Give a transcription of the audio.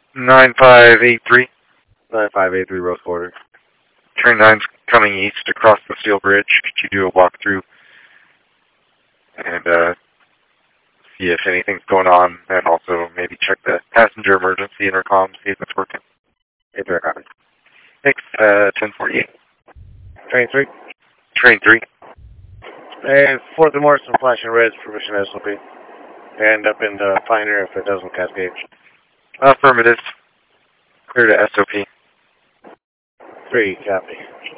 9583. 9583 Rose Quarter. Train 9's coming east across the steel bridge. Could you do a walkthrough and see if anything's going on, and also maybe check the passenger emergency intercom, see if it's working? Hey, fair copy. Thanks. 1048. Train 3. Train 3. And 4th and Morrison flashing reds, permission SOP. And up in the Pioneer if it doesn't cascade. Affirmative. Clear to SOP. 3, copy.